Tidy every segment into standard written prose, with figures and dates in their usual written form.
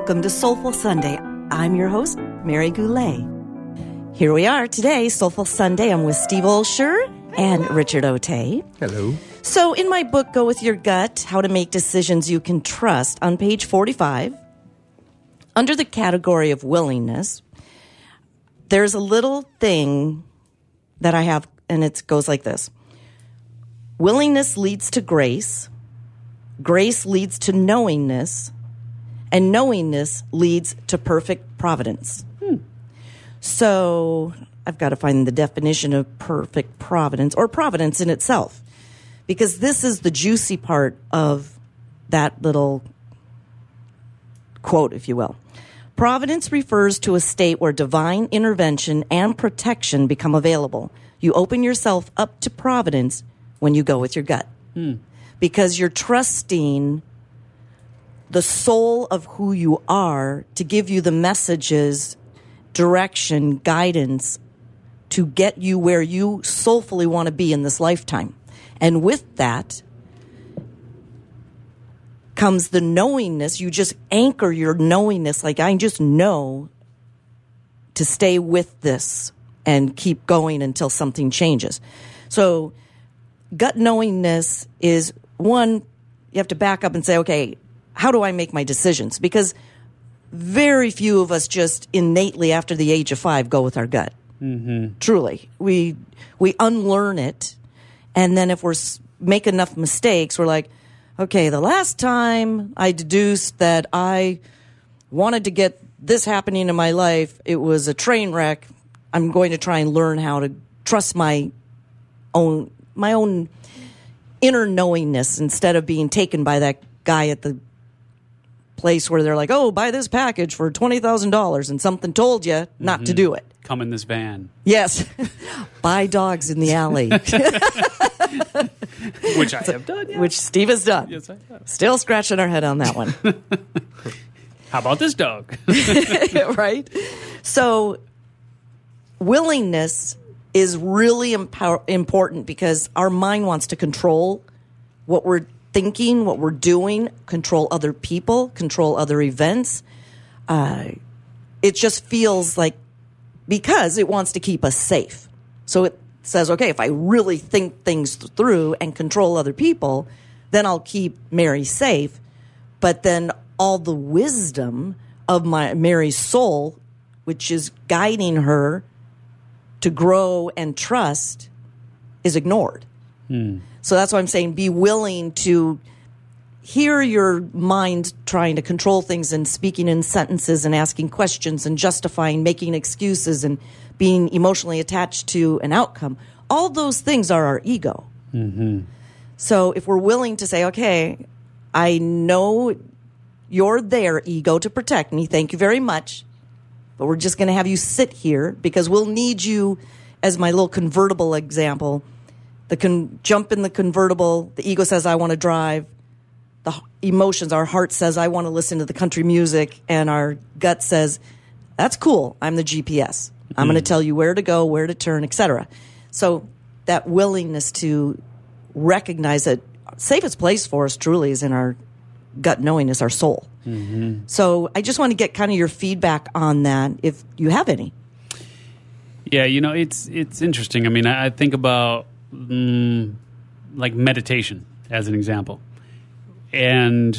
Welcome to Soulful Sunday. I'm your host, Mary Goulet. Here we are today, Soulful Sunday. I'm with Steve Olsher and Richard Otey. Hello. So in my book, Go With Your Gut, How to Make Decisions You Can Trust, on page 45, under the category of willingness, there's a little thing that I have, and it goes like this. Willingness leads to grace. Grace leads to knowingness. And knowingness leads to perfect providence. So I've got to find the definition of perfect providence, or providence in itself, because this is the juicy part of that little quote, if you will. Providence refers to a state where divine intervention and protection become available. You open yourself up to providence when you go with your gut, because you're trusting the soul of who you are to give you the messages, direction, guidance to get you where you soulfully want to be in this lifetime. And with that comes the knowingness. You just anchor your knowingness, like I just know to stay with this and keep going until something changes. So gut knowingness is one, you have to back up and say, okay, how do I make my decisions? Because very few of us just innately after the age of 5 go with our gut. Mm-hmm. Truly. We unlearn it. And then if make enough mistakes, we're like, okay, the last time I deduced that I wanted to get this happening in my life, it was a train wreck. I'm going to try and learn how to trust my own inner knowingness instead of being taken by that guy at the place where they're like, oh, buy this package for $20,000 and something told you not to do it. Come in this van. Yes. Buy dogs in the alley. Which I have done, yes. Which Steve has done. Yes, I have. Still scratching our head on that one. How about this dog? Right? So willingness is really important because our mind wants to control what we're thinking, what we're doing, control other people, control other events. It just feels like, because it wants to keep us safe. So it says, okay, if I really think things through and control other people, then I'll keep Mary safe. But then all the wisdom of Mary's soul, which is guiding her to grow and trust, is ignored. So that's why I'm saying be willing to hear your mind trying to control things and speaking in sentences and asking questions and justifying, making excuses and being emotionally attached to an outcome. All those things are our ego. Mm-hmm. So if we're willing to say, okay, I know you're there, ego, to protect me. Thank you very much. But we're just going to have you sit here because we'll need you, as my little convertible example. Jump in the convertible. The ego says, I want to drive. The emotions, our heart says, I want to listen to the country music. And our gut says, that's cool. I'm the GPS. I'm going to tell you where to go, where to turn, etc. So that willingness to recognize that safest place for us truly is in our gut knowingness, our soul. Mm-hmm. So I just want to get kind of your feedback on that, if you have any. Yeah, it's interesting. I mean, I think about like meditation as an example. And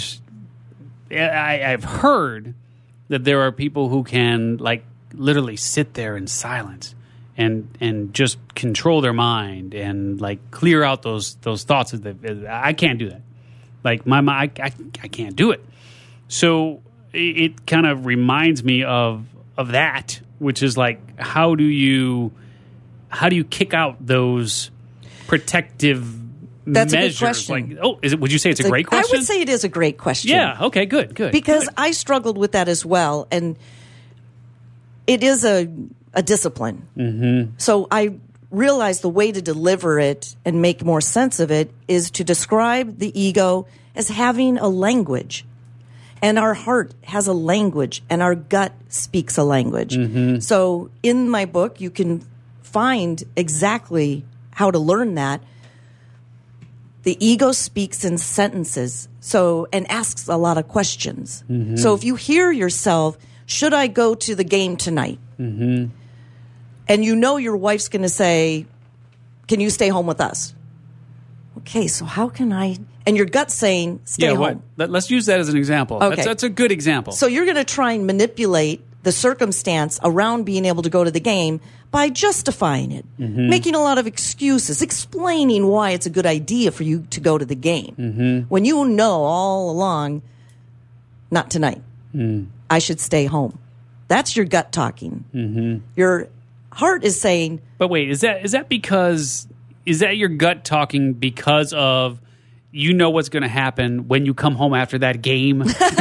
I've heard that there are people who can like literally sit there in silence and just control their mind and like clear out those thoughts. I can't do that. Like my mind, I can't do it. So it kind of reminds me of that, which is like, how do you kick out those protective That's measures? a good question. Like, would you say it's a great question? I would say it is a great question. Yeah. Okay. Good. Because I struggled with that as well, and it is a discipline. Mm-hmm. So I realized the way to deliver it and make more sense of it is to describe the ego as having a language. And our heart has a language, and our gut speaks a language. Mm-hmm. So in my book, you can find exactly how to learn that. The ego speaks in sentences, and asks a lot of questions. Mm-hmm. So if you hear yourself, should I go to the game tonight? Mm-hmm. And you know your wife's going to say, can you stay home with us? Okay, so how can I? And your gut's saying, stay home. Let's use that as an example. Okay. That's a good example. So you're going to try and manipulate the circumstance around being able to go to the game by justifying it, making a lot of excuses, explaining why it's a good idea for you to go to the game. When you know all along, not tonight. I should stay home. That's your gut talking. Your heart is saying... But wait, is that because... Is that your gut talking because of you know what's going to happen when you come home after that game?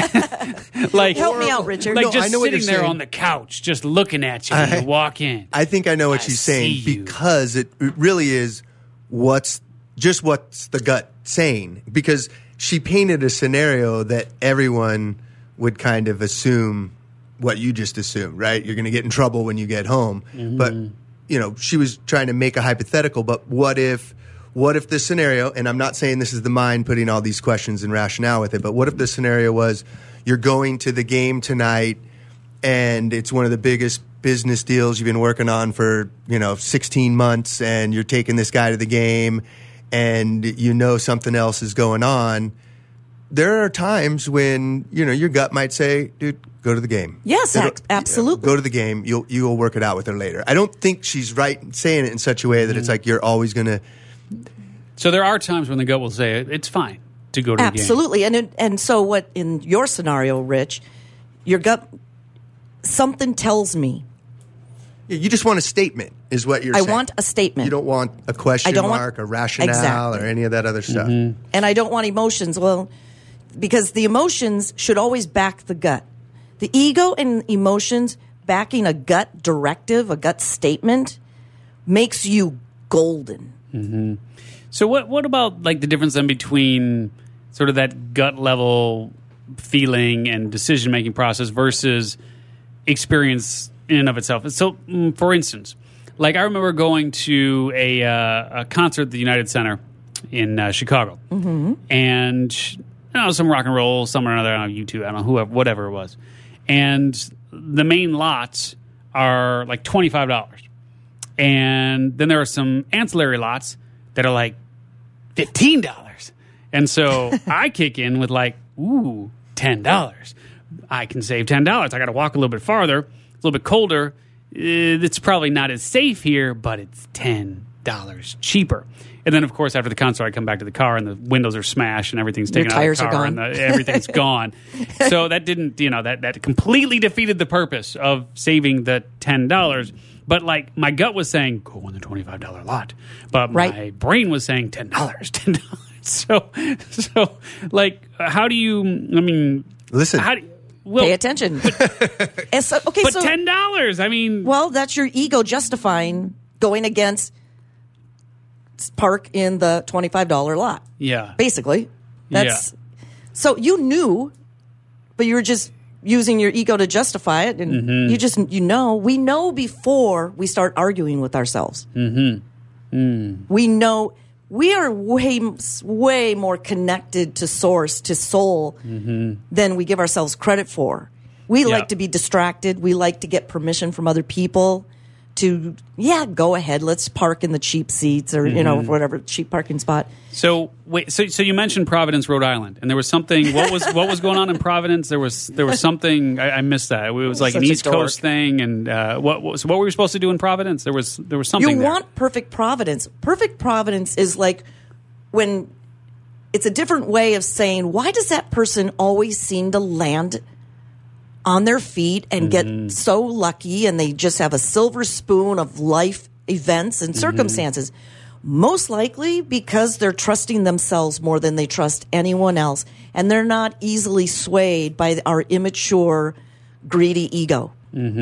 Like, help me out, Richard. Like just sitting there on the couch, just looking at you when you walk in. I think I know what she's saying because it really is what's the gut saying. Because she painted a scenario that everyone would kind of assume what you just assumed, right? You're going to get in trouble when you get home. But, she was trying to make a hypothetical, but what if this scenario, and I'm not saying this is the mind putting all these questions and rationale with it, but what if the scenario was you're going to the game tonight and it's one of the biggest business deals you've been working on for, 16 months and you're taking this guy to the game and something else is going on. There are times when, your gut might say, dude, go to the game. Yes, absolutely. Go to the game. You'll work it out with her later. I don't think she's right in saying it in such a way that it's like you're always going to... So there are times when the gut will say, it's fine to go to the game. Absolutely. And so what, in your scenario, Rich, your gut, something tells me. You just want a statement, is what you're saying. I want a statement. You don't want a question mark, a rationale, or any of that other stuff. And I don't want emotions. Well, because the emotions should always back the gut. The ego and emotions backing a gut directive, a gut statement, makes you golden. Mm-hmm. So what about like the difference then between sort of that gut level feeling and decision making process versus experience in and of itself? So, for instance, like I remember going to a concert at the United Center in Chicago, and some rock and roll, some or another, I don't know, U2, I don't know, whoever, whatever it was, and the main lots are like $25, and then there are some ancillary lots that are like $15, and so I kick in with like, ooh, $10. I can save $10. I got to walk a little bit farther. It's a little bit colder. It's probably not as safe here, but it's $10 cheaper. And then, of course, after the concert, I come back to the car and the windows are smashed and everything's taken out of the car and everything's gone. So that didn't, that completely defeated the purpose of saving the $10. But like my gut was saying, go on the $25 lot, but my brain was saying $10. So like, how do you? I mean, listen. How do pay attention. But $10. I mean, well, that's your ego justifying going against park in the $25 lot. Yeah, basically. So you knew, but you were just using your ego to justify it, and we know before we start arguing with ourselves. We know. We are way more connected to source, to soul, than we give ourselves credit for. We like to be distracted. We like to get permission from other people to, go ahead. Let's park in the cheap seats or, whatever, cheap parking spot. So wait, so you mentioned Providence, Rhode Island, and there was something. What was going on in Providence? There was something I missed that. It was like an East Coast thing, and what were we supposed to do in Providence? There was something. You want perfect Providence. Perfect Providence is like when it's a different way of saying, why does that person always seem to land on their feet and get so lucky, and they just have a silver spoon of life events and circumstances? Most likely because they're trusting themselves more than they trust anyone else, and they're not easily swayed by our immature, greedy ego.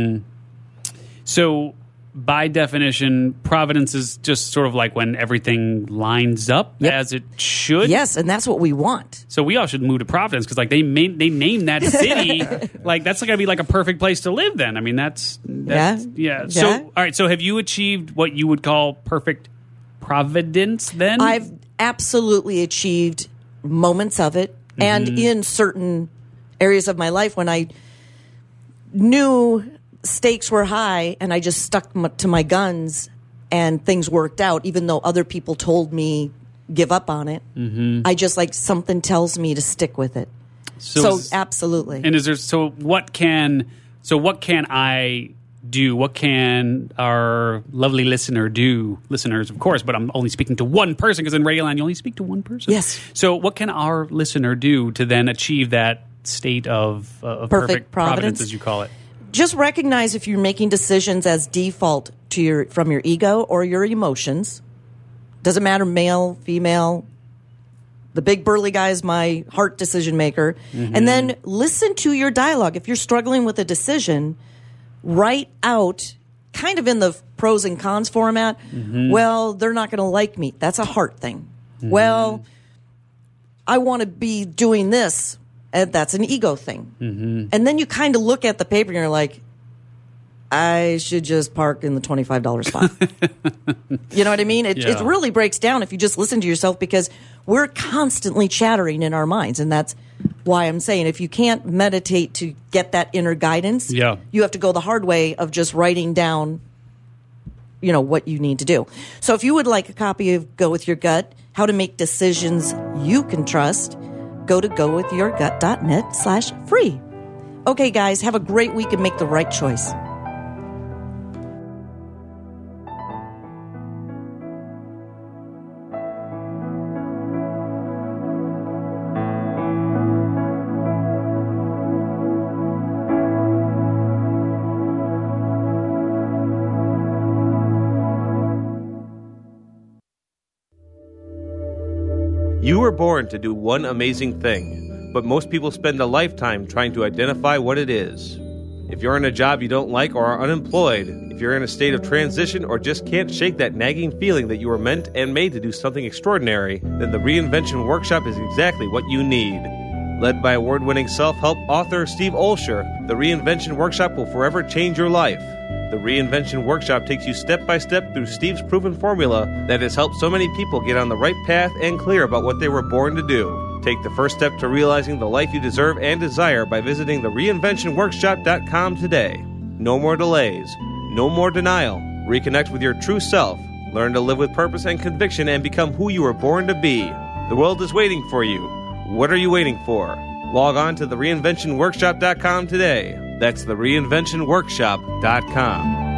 So, by definition, Providence is just sort of like when everything lines up as it should. Yes, and that's what we want. So we all should move to Providence because, like, they named that city like that's going to be like a perfect place to live. Then, I mean, that's. So, all right. So, have you achieved what you would call perfect providence then? I've absolutely achieved moments of it. Mm-hmm. And in certain areas of my life when I knew stakes were high and I just stuck to my guns and things worked out, even though other people told me give up on it. Mm-hmm. I just something tells me to stick with it. So absolutely. And what can I do? What can our lovely listeners, of course, but I'm only speaking to one person because in Radioland you only speak to one person. Yes. So what can our listener do to then achieve that state of perfect providence, as you call it? Just recognize if you're making decisions as default from your ego or your emotions. Doesn't matter, male, female. The big burly guy is my heart decision maker. Mm-hmm. And then listen to your dialogue. If you're struggling with a decision, write out, kind of in the pros and cons format, mm-hmm. Well, they're not going to like me. That's a heart thing. Mm-hmm. Well, I want to be doing this. And that's an ego thing. Mm-hmm. And then you kind of look at the paper and you're like, I should just park in the $25 spot. You know what I mean? It really breaks down if you just listen to yourself, because we're constantly chattering in our minds. And that's why I'm saying if you can't meditate to get that inner guidance, you have to go the hard way of just writing down, what you need to do. So if you would like a copy of Go With Your Gut, How to Make Decisions You Can Trust, go to gowithyourgut.net/free. Okay, guys, have a great week and make the right choice. You were born to do one amazing thing, but most people spend a lifetime trying to identify what it is. If you're in a job you don't like or are unemployed, if you're in a state of transition or just can't shake that nagging feeling that you were meant and made to do something extraordinary, then the Reinvention Workshop is exactly what you need. Led by award-winning self-help author Steve Olsher, the Reinvention Workshop will forever change your life. The Reinvention Workshop takes you step by step through Steve's proven formula that has helped so many people get on the right path and clear about what they were born to do. Take the first step to realizing the life you deserve and desire by visiting thereinventionworkshop.com today. No more delays. No more denial. Reconnect with your true self. Learn to live with purpose and conviction and become who you were born to be. The world is waiting for you. What are you waiting for? Log on to thereinventionworkshop.com today. That's thereinventionworkshop.com.